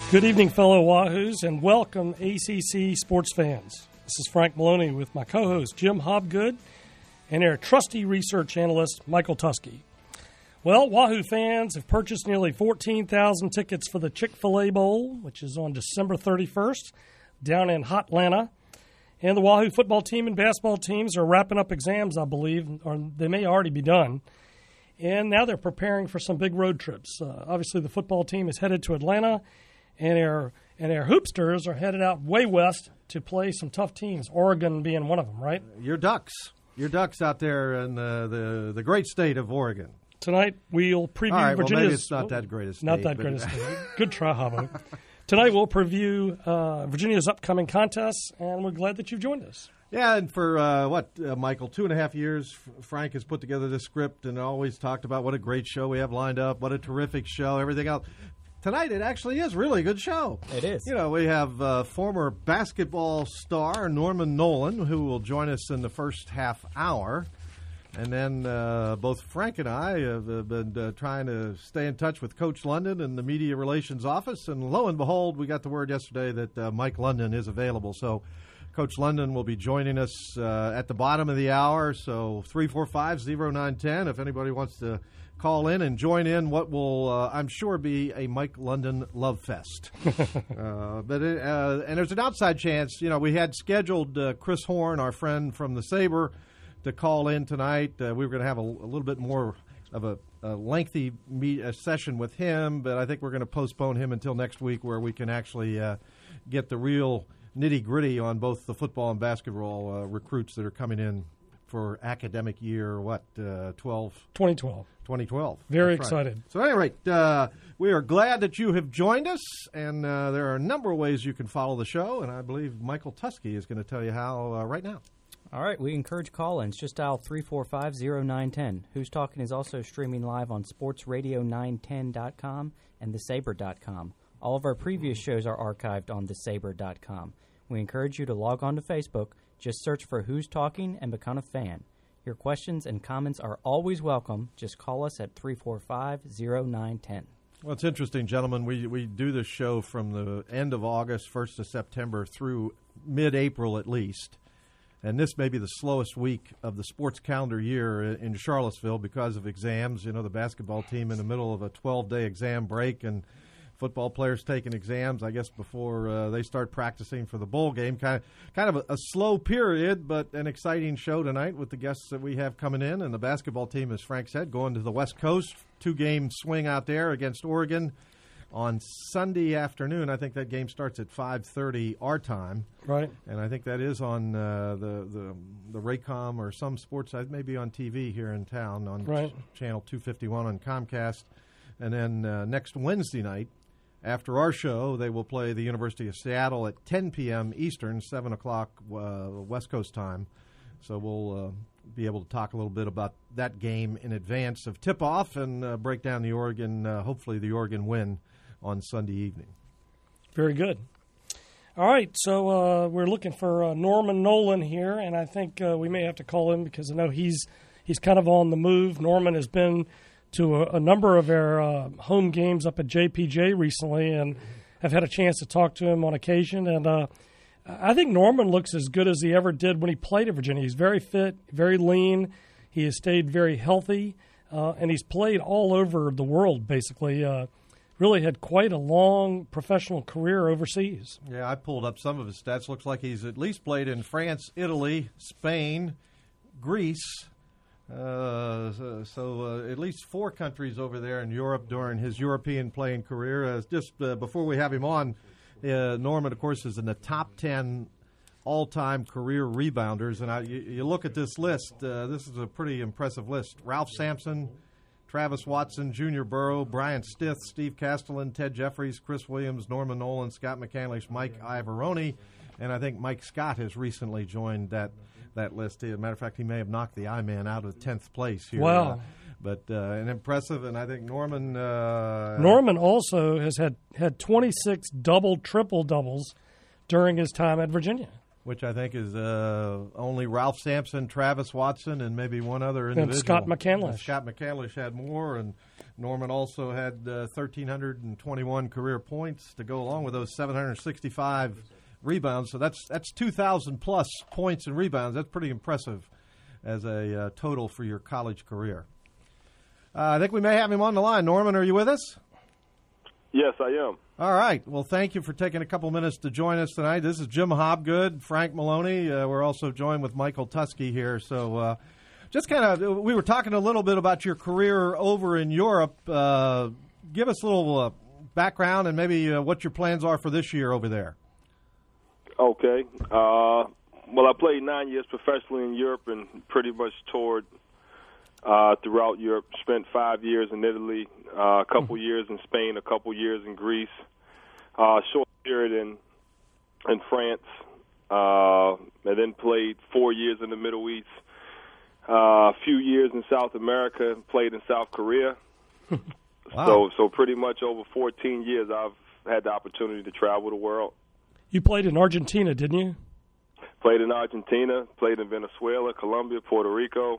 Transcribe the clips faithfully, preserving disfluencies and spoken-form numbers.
Good evening, fellow Wahoos, and welcome A C C sports fans. This is Frank Maloney with my co-host Jim Hobgood and our trusty research analyst Michael Tusky. Well, Wahoo fans have purchased nearly fourteen thousand tickets for the Chick-fil-A Bowl, which is on December thirty-first down in Hotlanta. And the Wahoo football team and basketball teams are wrapping up exams, I believe, or they may already be done. And now they're preparing for some big road trips. Uh, obviously, the football team is headed to Atlanta. And our and our hoopsters are headed out way west to play some tough teams, Oregon being one of them, right? Your Ducks. Your Ducks out there in the, the, the great state of Oregon. Tonight we'll preview All right, Virginia's... Well, maybe it's not that great a state. Not that great a state. Good try, Havo. Tonight we'll preview uh, Virginia's upcoming contests, and we're glad that you've joined us. Yeah, and for, uh, what, uh, Michael, two and a half years, Frank has put together this script and always talked about what a great show we have lined up, what a terrific show, everything else. Tonight, it actually is really a good show. It is. You know, we have uh, former basketball star Norman Nolan, who will join us in the first half hour. And then uh, both Frank and I have, have been uh, trying to stay in touch with Coach London and the Media Relations Office. And lo and behold, we got the word yesterday that uh, Mike London is available. So Coach London will be joining us uh, at the bottom of the hour. So three four five, zero nine one zero if anybody wants to call in and join in what will, uh, I'm sure, be a Mike London love fest. uh, but it, uh, and there's an outside chance. You know, we had scheduled uh, Chris Horn, our friend from the Sabre, to call in tonight. Uh, we were going to have a, a little bit more of a, a lengthy meet, a session with him, but I think we're going to postpone him until next week, where we can actually uh, get the real nitty-gritty on both the football and basketball uh, recruits that are coming in for academic year, what, uh, twelve? twenty twelve. twenty twelve. Very That's excited. Right. So, at any rate, uh, we are glad that you have joined us, and uh, there are a number of ways you can follow the show, and I believe Michael Tusky is going to tell you how uh, right now. All right, we encourage call-ins. Just dial three four five, zero nine one zero. Who's Talking is also streaming live on sports radio nine ten dot com and the sabre dot com. All of our previous shows are archived on the sabre dot com. We encourage you to log on to Facebook. Just search for Who's Talking and become a fan. Your questions and comments are always welcome. Just call us at three four five, zero nine one zero. Well, it's interesting, gentlemen. We we do this show from the end of August, first of September, through mid-April at least. And this may be the slowest week of the sports calendar year in Charlottesville because of exams. You know, the basketball team in the middle of a twelve-day exam break, and football players taking exams, I guess, before uh, they start practicing for the bowl game. Kind of kind of a, a slow period, but an exciting show tonight with the guests that we have coming in. And the basketball team, as Frank said, going to the West Coast, two-game swing out there against Oregon on Sunday afternoon. I think that game starts at five thirty our time. Right. And I think that is on uh, the, the the Raycom or some sports site, maybe on T V here in town on right. ch- channel two fifty-one on Comcast. And then uh, next Wednesday night, after our show, they will play the University of Seattle at ten p.m. Eastern, seven o'clock uh, West Coast time. So we'll uh, be able to talk a little bit about that game in advance of tip-off and uh, break down the Oregon, uh, hopefully the Oregon win on Sunday evening. Very good. All right, so uh, we're looking for uh, Norman Nolan here, and I think uh, we may have to call him because I know he's he's kind of on the move. Norman has been to a, a number of our uh, home games up at J P J recently, and I've had a chance to talk to him on occasion. And uh, I think Norman looks as good as he ever did when he played at Virginia. He's very fit, very lean. He has stayed very healthy, uh, and he's played all over the world, basically. Uh, really had quite a long professional career overseas. Yeah, I pulled up some of his stats. Looks like he's at least played in France, Italy, Spain, Greece. Uh, so so uh, at least four countries over there in Europe during his European playing career. Uh, just uh, before we have him on, uh, Norman, of course, is in the top ten all-time career rebounders. And I, you, you look at this list, uh, this is a pretty impressive list. Ralph Sampson, Travis Watson, Junior Burrow, Brian Stith, Steve Castellan, Ted Jeffries, Chris Williams, Norman Nolan, Scott McCandlish, Mike Ivaroni, and I think Mike Scott has recently joined that that list. As a matter of fact, he may have knocked the I-Man out of tenth place here. Wow. Uh, but uh, an impressive, and I think Norman... Uh, Norman also has had, had twenty-six double, triple doubles during his time at Virginia. which I think is uh, only Ralph Sampson, Travis Watson, and maybe one other individual. And Scott McCandlish. And Scott McCandlish had more, and Norman also had uh, one thousand three hundred twenty-one career points to go along with those seven hundred sixty-five rebounds. So that's that's two thousand plus points and rebounds. That's pretty impressive as a uh, total for your college career. Uh, I think we may have him on the line. Norman, are you with us? Yes, I am. All right. Well, thank you for taking a couple minutes to join us tonight. This is Jim Hobgood, Frank Maloney. Uh, we're also joined with Michael Tusky here. So uh, just kind of, we were talking a little bit about your career over in Europe. Uh, give us a little uh, background and maybe uh, what your plans are for this year over there. Okay. Uh, well, I played nine years professionally in Europe and pretty much toured uh, throughout Europe. Spent five years in Italy, uh, a couple years in Spain, a couple years in Greece, uh, short period in in France, uh, and then played four years in the Middle East, uh, a few years in South America, played in South Korea. Wow. So, so pretty much over fourteen years, I've had the opportunity to travel the world. You played in Argentina, didn't you? Played in Argentina, played in Venezuela, Colombia, Puerto Rico,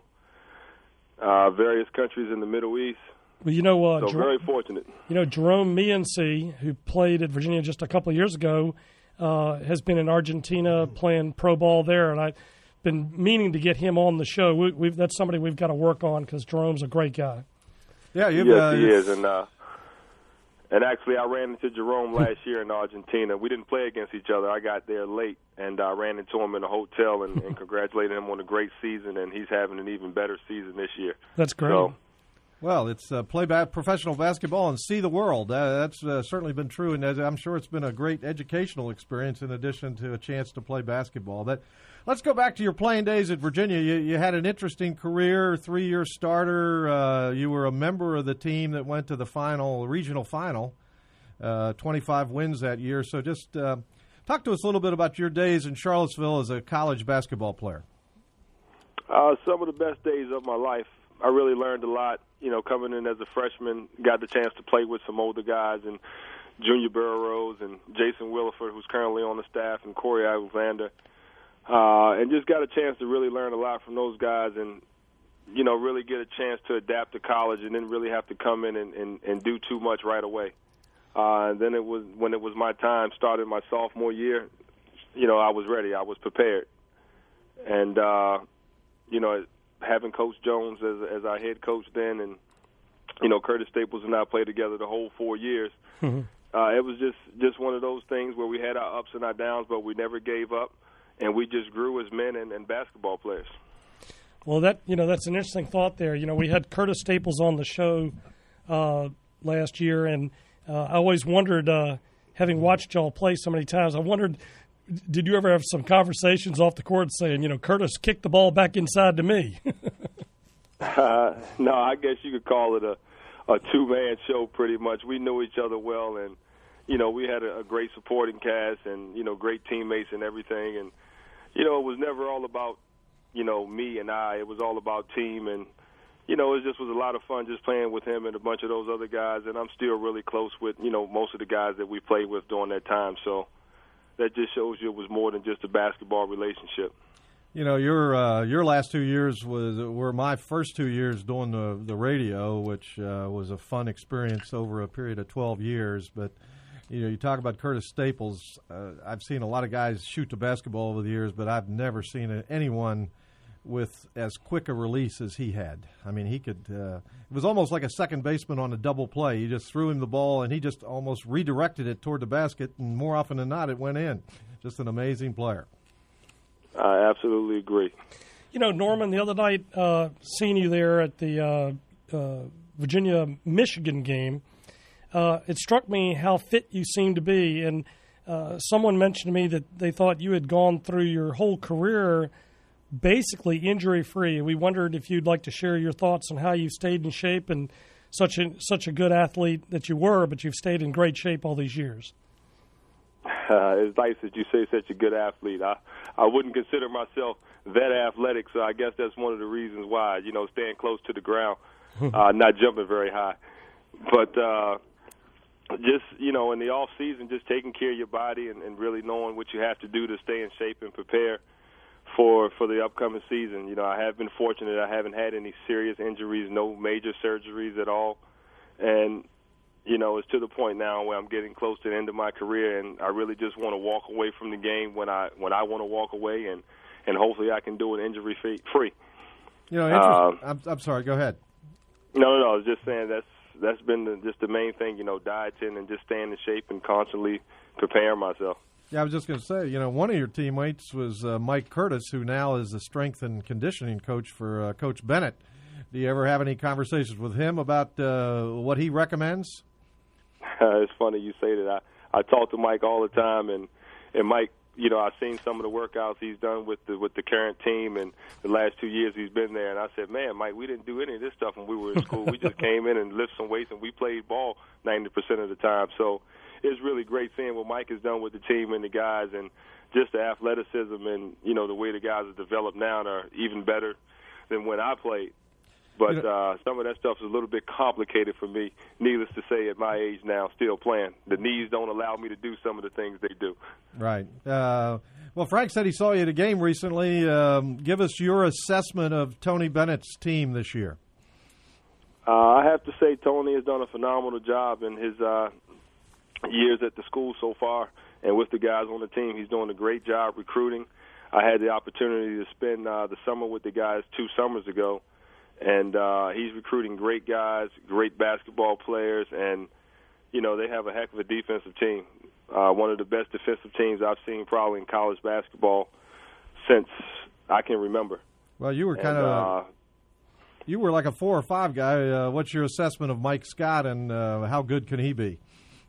uh, various countries in the Middle East. Well, you know, uh, So Jer- very fortunate. you know, Jerome Mianci, who played at Virginia just a couple of years ago, uh, has been in Argentina playing pro ball there, and I've been meaning to get him on the show. We, we've, that's somebody we've got to work on because Jerome's a great guy. Yeah, you've, Yes, uh, he is. And uh, and actually, I ran into Jerome last year in Argentina. We didn't play against each other. I got there late, and I ran into him in a hotel and, and congratulated him on a great season, and he's having an even better season this year. That's great. So, Well, it's uh, play ba- professional basketball and see the world. Uh, that's uh, certainly been true, and I'm sure it's been a great educational experience in addition to a chance to play basketball. But let's go back to your playing days at Virginia. You, you had an interesting career, three-year starter. Uh, you were a member of the team that went to the final, regional final, uh, twenty-five wins that year. So just uh, talk to us a little bit about your days in Charlottesville as a college basketball player. uh, some of the best days of my life. I really learned a lot. You know, coming in as a freshman, got the chance to play with some older guys, and Junior Burroughs and Jason Williford, who's currently on the staff, and Corey Alexander, uh, and just got a chance to really learn a lot from those guys, and you know, really get a chance to adapt to college, and then really have to come in and, and, and do too much right away. Uh, and then it was when it was my time, started my sophomore year. You know, I was ready. I was prepared, and uh, you know. having Coach Jones as as our head coach then, and you know Curtis Staples and I played together the whole four years. Mm-hmm. Uh, it was just just one of those things where we had our ups and our downs, but we never gave up, and we just grew as men and, and basketball players. Well, that you know that's an interesting thought there. You know, we had Curtis Staples on the show uh, last year, and uh, I always wondered, uh, having watched y'all play so many times, I wondered. Did you ever have some conversations off the court saying, you know, Curtis kicked the ball back inside to me? uh, no, I guess you could call it a, a two-man show pretty much. We knew each other well, and, you know, we had a, a great supporting cast and, you know, great teammates and everything. And, you know, it was never all about, you know, me and I. It was all about team. And, you know, it just was a lot of fun just playing with him and a bunch of those other guys. And I'm still really close with, you know, most of the guys that we played with during that time. So that just shows you it was more than just a basketball relationship. You know, your uh, your last two years was were my first two years doing the the radio, which uh, was a fun experience over a period of twelve years. But you know, you talk about Curtis Staples. Uh, I've seen a lot of guys shoot the basketball over the years, but I've never seen anyone with as quick a release as he had. I mean, he could. Uh, it was almost like a second baseman on a double play. You just threw him the ball, and he just almost redirected it toward the basket, and more often than not, it went in. Just an amazing player. I absolutely agree. You know, Norman, the other night, uh, seeing you there at the uh, uh, Virginia-Michigan game, uh, it struck me how fit you seemed to be. And uh, someone mentioned to me that they thought you had gone through your whole career basically injury-free. We wondered if you'd like to share your thoughts on how you stayed in shape and such a such a good athlete that you were, but you've stayed in great shape all these years. Uh, it's nice that you say such a good athlete. I, I wouldn't consider myself that athletic, so I guess that's one of the reasons why, you know, staying close to the ground, uh, not jumping very high. But, uh, just, you know, in the off season, just taking care of your body and, and really knowing what you have to do to stay in shape and prepare for for the upcoming season. You know, I have been fortunate. I haven't had any serious injuries, no major surgeries at all. And, you know, it's to the point now where I'm getting close to the end of my career, and I really just want to walk away from the game when I when I want to walk away, and, and hopefully I can do it injury free. You know, uh, I'm, I'm sorry. Go ahead. No, no, no. I was just saying that's that's been the, just the main thing, you know, dieting and just staying in shape and constantly preparing myself. Yeah, I was just going to say, you know, one of your teammates was uh, Mike Curtis, who now is the strength and conditioning coach for uh, Coach Bennett. Do you ever have any conversations with him about uh, what he recommends? It's funny you say that. I, I talk to Mike all the time, and, and Mike, you know, I've seen some of the workouts he's done with the with the current team, and the last two years he's been there. And I said, man, Mike, we didn't do any of this stuff when we were in school. We just came in and lifted some weights, and we played ball ninety percent of the time. So it's really great seeing what Mike has done with the team and the guys, and just the athleticism and, you know, the way the guys are developed now are even better than when I played. But uh, some of that stuff is a little bit complicated for me, needless to say, at my age now, still playing. The knees don't allow me to do some of the things they do. Right. Uh, well, Frank said he saw you at a game recently. Um, give us your assessment of Tony Bennett's team this year. Uh, I have to say Tony has done a phenomenal job in his uh, years at the school so far, and with the guys on the team. He's doing a great job recruiting. I had the opportunity to spend uh, the summer with the guys two summers ago. And uh, he's recruiting great guys, great basketball players, and, you know, they have a heck of a defensive team. Uh, one of the best defensive teams I've seen probably in college basketball since I can remember. Well, you were kind of uh, you were like a four or five guy. Uh, what's your assessment of Mike Scott, and uh, how good can he be?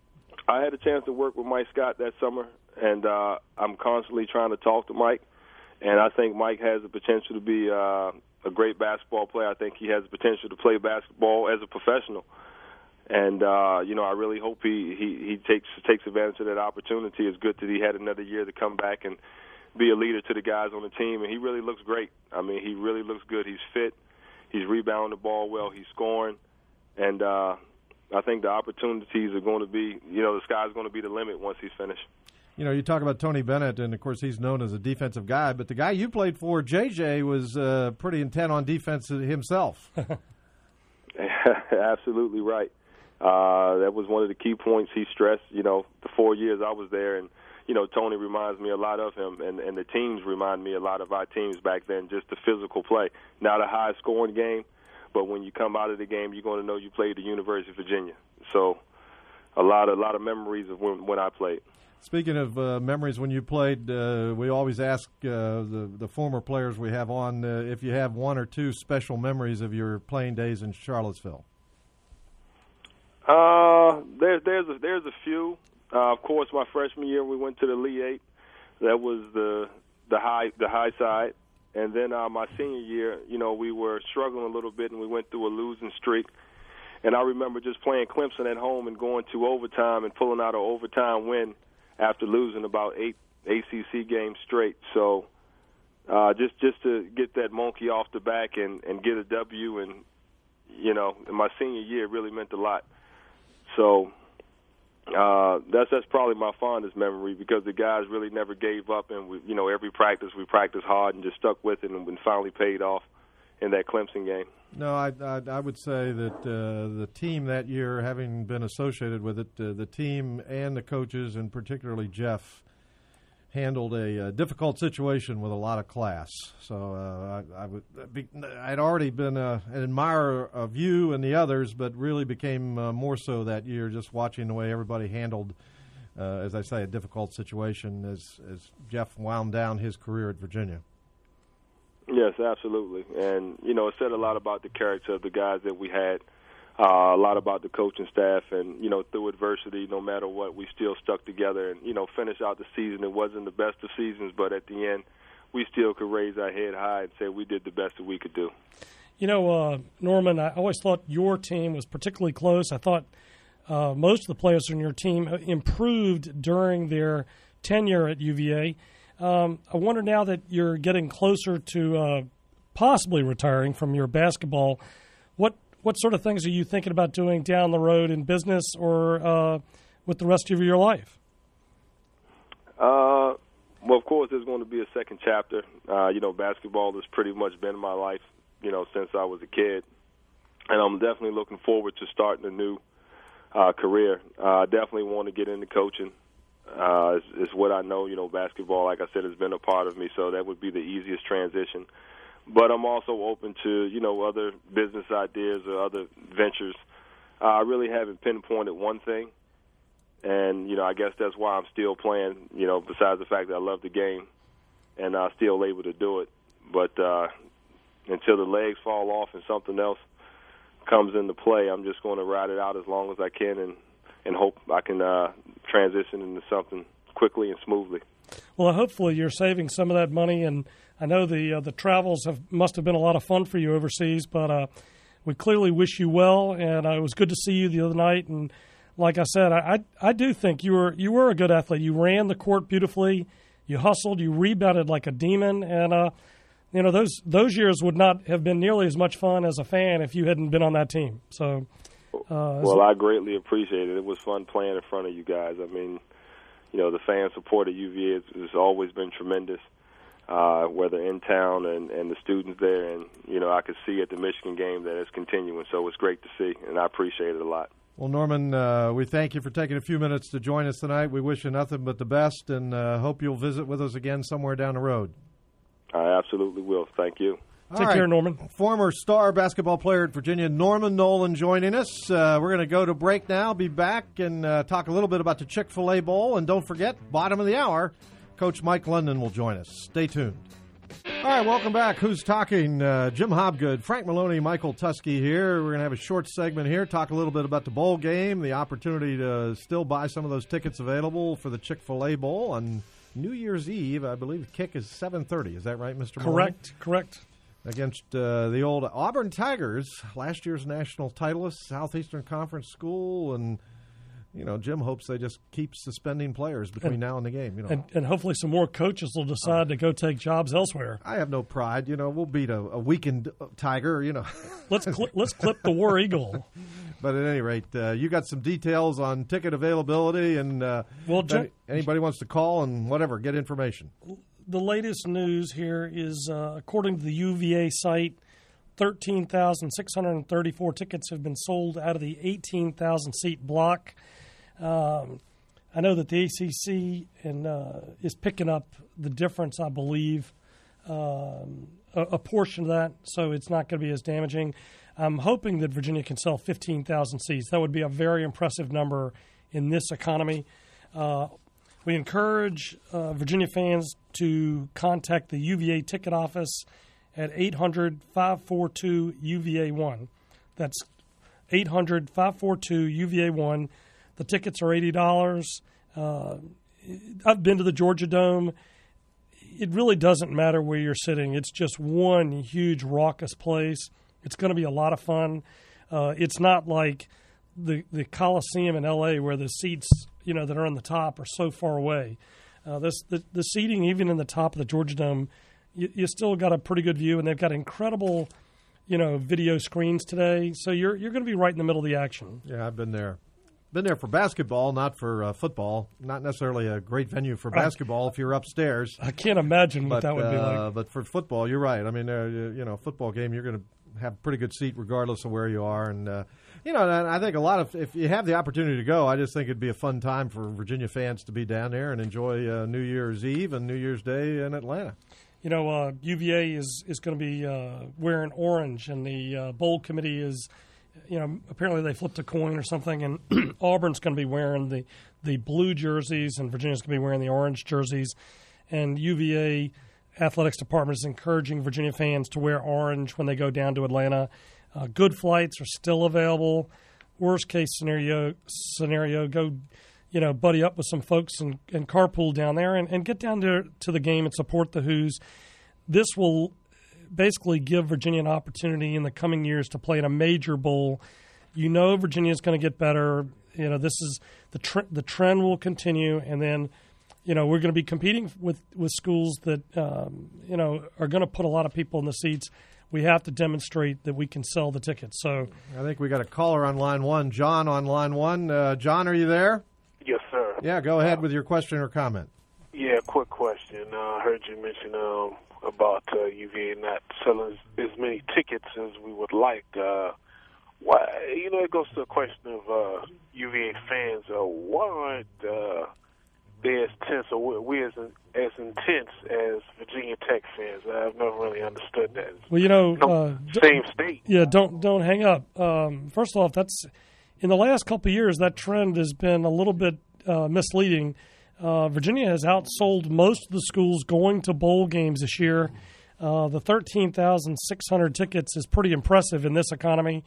I had a chance to work with Mike Scott that summer, and uh, I'm constantly trying to talk to Mike. And I think Mike has the potential to be uh, a great basketball player. I think he has the potential to play basketball as a professional. And, uh, you know, I really hope he, he, he takes takes advantage of that opportunity. It's good that he had another year to come back and be a leader to the guys on the team. And he really looks great. I mean, he really looks good. He's fit. He's rebounding the ball well. He's scoring. And uh, I think the opportunities are going to be, you know, the sky's going to be the limit once he's finished. You know, you talk about Tony Bennett, and, of course, he's known as a defensive guy. But the guy you played for, J J, was uh, pretty intent on defense himself. Absolutely right. Uh, that was one of the key points he stressed, you know, the four years I was there. And, you know, Tony reminds me a lot of him, and, and the teams remind me a lot of our teams back then, just the physical play. Not a high-scoring game, but when you come out of the game, you're going to know you played at the University of Virginia. So a lot, a lot of memories of when, when I played. Speaking of uh, memories when you played, uh, we always ask uh, the, the former players we have on uh, if you have one or two special memories of your playing days in Charlottesville. Uh, there's there's a, there's a few. Uh, of course, my freshman year we went to the Elite Eight. That was the the high the high side. And then uh, my senior year, you know, we were struggling a little bit, and we went through a losing streak. And I remember just playing Clemson at home and going to overtime and pulling out an overtime win after losing about eight A C C games straight. So uh, just just to get that monkey off the back and, and get a W, and, you know, in my senior year it really meant a lot. So uh, that's that's probably my fondest memory, because the guys really never gave up, and we, you know, every practice we practiced hard and just stuck with it, and, and finally paid off in that Clemson game. No, I, I, I would say that uh, the team that year, having been associated with it, uh, the team and the coaches, and particularly Jeff, handled a uh, difficult situation with a lot of class. So uh, I, I would be, I'd already been uh, an admirer of you and the others, but really became uh, more so that year, just watching the way everybody handled, uh, as I say, a difficult situation as, as Jeff wound down his career at Virginia. Yes, absolutely. And, you know, it said a lot about the character of the guys that we had, uh, a lot about the coaching staff. And, you know, through adversity, no matter what, we still stuck together and, you know, finished out the season. It wasn't the best of seasons, but at the end, we still could raise our head high and say we did the best that we could do. You know, uh, Norman, I always thought your team was particularly close. I thought uh, most of the players on your team improved during their tenure at U V A. Um, I wonder, now that you're getting closer to uh, possibly retiring from your basketball, what what sort of things are you thinking about doing down the road in business or uh, with the rest of your life? Uh, well, of course, there's going to be a second chapter. Uh, you know, basketball has pretty much been in my life, you know, since I was a kid. And I'm definitely looking forward to starting a new uh, career. Uh, I definitely want to get into coaching. Uh, it's, it's what I know. You know, basketball, like I said, has been a part of me, so that would be the easiest transition. But I'm also open to, you know, other business ideas or other ventures. Uh, I really haven't pinpointed one thing. And, you know, I guess that's why I'm still playing, you know, besides the fact that I love the game and I'm still able to do it. But uh, until the legs fall off and something else comes into play, I'm just going to ride it out as long as I can and, and hope I can uh, transition into something quickly and smoothly. Well, hopefully you're saving some of that money, and I know the uh, the travels have must have been a lot of fun for you overseas, but uh, we clearly wish you well, and uh, it was good to see you the other night. And like I said, I, I I do think you were you were a good athlete. You ran the court beautifully, you hustled, you rebounded like a demon, and uh, you know those those years would not have been nearly as much fun as a fan if you hadn't been on that team. So, uh, well, I greatly appreciate it. It was fun playing in front of you guys. I mean, you know, the fan support at U V A has, has always been tremendous. Uh, whether in town and, and the students there, and you know, I could see at the Michigan game that it's continuing. So it's great to see, and I appreciate it a lot. Well, Norman, uh, we thank you for taking a few minutes to join us tonight. We wish you nothing but the best, and uh, hope you'll visit with us again somewhere down the road. I absolutely will. Thank you. Take right. care, Norman. Former star basketball player at Virginia, Norman Nolan, joining us. Uh, we're going to go to break now, be back, and uh, talk a little bit about the Chick-fil-A Bowl. And don't forget, bottom of the hour, Coach Mike London will join us. Stay tuned. All right, welcome back. Who's talking? Uh, Jim Hobgood, Frank Maloney, Michael Tusky here. We're going to have a short segment here, talk a little bit about the bowl game, the opportunity to still buy some of those tickets available for the Chick-fil-A Bowl on New Year's Eve. I believe the kick is seven thirty. Is that right, Mister Maloney? Correct, correct. Against uh, the old Auburn Tigers, last year's national titleist, Southeastern Conference school, and you know, Jim hopes they just keep suspending players between and, now and the game. You know, and, and hopefully some more coaches will decide uh, to go take jobs elsewhere. I have no pride. You know, we'll beat a, a weakened Tiger. You know, let's cl- let's clip the War Eagle. But at any rate, uh, you got some details on ticket availability, and uh, well, Jim, anybody wants to call and whatever, get information. The latest news here is, uh, according to the U V A site, thirteen thousand six hundred thirty-four tickets have been sold out of the eighteen thousand seat block. Um, I know that the A C C and uh, is picking up the difference, I believe, um, a, a portion of that, so it's not going to be as damaging. I'm hoping that Virginia can sell fifteen thousand seats. That would be a very impressive number in this economy. Uh, we encourage uh, Virginia fans to contact the U V A ticket office at eight hundred, five four two, U V A one. That's eight hundred, five four two, U V A one. The tickets are eighty dollars. Uh, I've been to the Georgia Dome. It really doesn't matter where you're sitting. It's just one huge raucous place. It's going to be a lot of fun. Uh, it's not like the the Coliseum in L A where the seats, you know, that are on the top are so far away. Uh, this the, the seating, even in the top of the Georgia Dome, you, you still got a pretty good view, and they've got incredible, you know, video screens today. So you're you're going to be right in the middle of the action. Yeah, I've been there. Been there for basketball, not for uh, football. Not necessarily a great venue for basketball I, if you're upstairs. I can't imagine but, what that would uh, be like. But for football, you're right. I mean, uh, you know, football game, you're going to have a pretty good seat regardless of where you are. And, uh, you know, and I think a lot of, if you have the opportunity to go, I just think it'd be a fun time for Virginia fans to be down there and enjoy uh, New Year's Eve and New Year's Day in Atlanta. You know, uh, U V A is, is going to be uh, wearing orange, and the uh, bowl committee is, you know, apparently they flipped a coin or something, and Auburn's going to be wearing the, the blue jerseys, and Virginia's going to be wearing the orange jerseys. And U V A athletics department is encouraging Virginia fans to wear orange when they go down to Atlanta. Uh, good flights are still available. Worst case scenario, scenario, go, you know, buddy up with some folks and, and carpool down there and, and get down to to the game and support the Hoos. This will basically give Virginia an opportunity in the coming years to play in a major bowl. You know Virginia is going to get better. You know, this is the tr- the trend will continue, and then, you know, we're going to be competing with, with schools that, um, you know, are going to put a lot of people in the seats. we have to demonstrate that we can sell the tickets. So I think we got a caller on line one. John on line one. Uh, John, are you there? Yes, sir. Yeah, go ahead with your question or comment. Yeah, quick question. Uh, I heard you mention um, about uh, U V A not selling as, as many tickets as we would like. Uh, why? You know, it goes to a question of uh, U V A fans. Uh, why aren't uh, they as tense, or we as as intense as Virginia Tech fans? I've never really understood that. Well, you know, no, uh, same state. Yeah, don't don't hang up. Um, first off, that's in the last couple of years that trend has been a little bit uh, misleading. Uh, Virginia has outsold most of the schools going to bowl games this year. Uh, the thirteen thousand six hundred tickets is pretty impressive in this economy.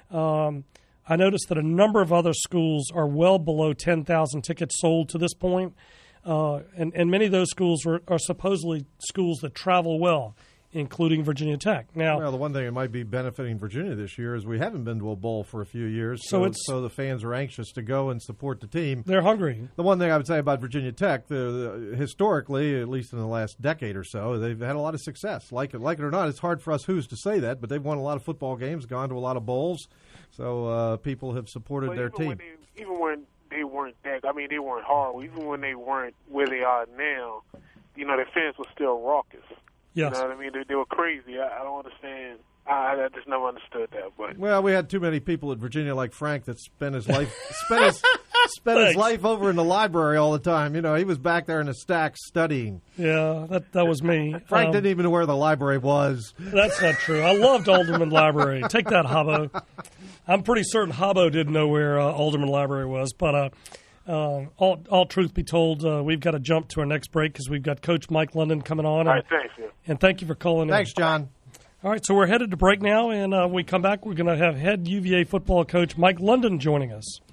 Um, I noticed that a number of other schools are well below ten thousand tickets sold to this point, uh, and, and many of those schools are, are supposedly schools that travel well, including Virginia Tech. Now, well, the one thing that might be benefiting Virginia this year is we haven't been to a bowl for a few years, so, so, it's, so the fans are anxious to go and support the team. They're hungry. The one thing I would say about Virginia Tech, the, the, historically, at least in the last decade or so, they've had a lot of success. Like it, like it or not, it's hard for us who's to say that, but they've won a lot of football games, gone to a lot of bowls, so uh, people have supported But their even team. When they, even when they weren't that, I mean, they weren't horrible. Even when they weren't where they are now, you know, their fans were still raucous. Yes. You know what I mean? They, they were crazy. I, I don't understand. I, I just never understood that. But well, we had too many people at Virginia like Frank that spent his life spent his spent his life over in the library all the time. You know, he was back there in the stacks studying. Yeah, that that was me. Frank um, didn't even know where the library was. That's not true. I loved Alderman Library. Take that, Habbo. I'm pretty certain Habbo didn't know where uh, Alderman Library was. But uh, uh, all, all truth be told, uh, we've got to jump to our next break because we've got Coach Mike London coming on. all right, thanks. Yeah. And thank you for calling Thanks, in. John. All right, so we're headed to break now, and uh, when we come back, we're going to have head U V A football coach Mike London joining us.